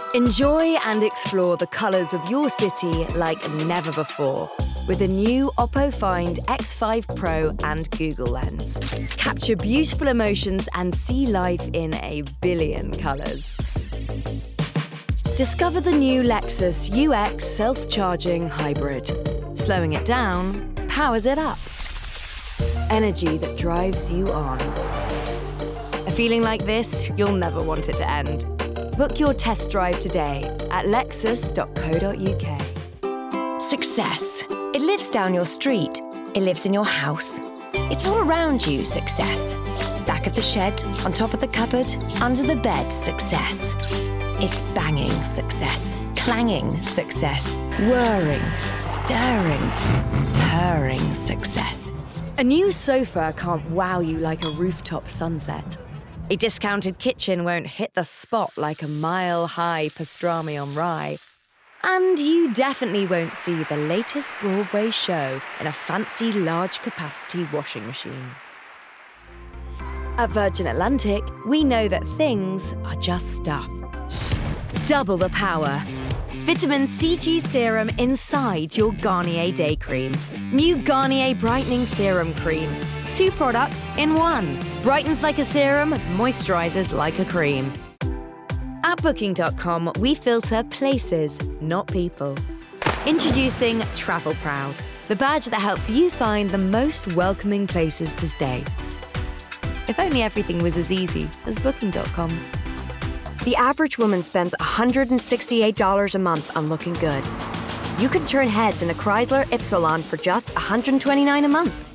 Enjoy and explore the colours of your city like never before with the new Oppo Find X5 Pro and Google Lens. Capture beautiful emotions and see life in a billion colours. Discover the new Lexus UX self-charging hybrid. Slowing it down powers it up. Energy that drives you on. A feeling like this, you'll never want it to end. Book your test drive today at lexus.co.uk. Success. It lives down your street. It lives in your house. It's all around you, success. Back of the shed, on top of the cupboard, under the bed, success. It's banging success, clanging success, whirring, stirring, purring success. A new sofa can't wow you like a rooftop sunset. A discounted kitchen won't hit the spot like a mile-high pastrami on rye. And you definitely won't see the latest Broadway show in a fancy large-capacity washing machine. At Virgin Atlantic, we know that things are just stuff. Double the power. Vitamin CG serum inside your Garnier Day Cream. New Garnier Brightening Serum Cream. 2 products in 1. Brightens like a serum, moisturizes like a cream. At Booking.com, we filter places, not people. Introducing Travel Proud, the badge that helps you find the most welcoming places to stay. If only everything was as easy as Booking.com. The average woman spends $168 a month on looking good. You can turn heads in a Chrysler Ypsilon for just $129 a month.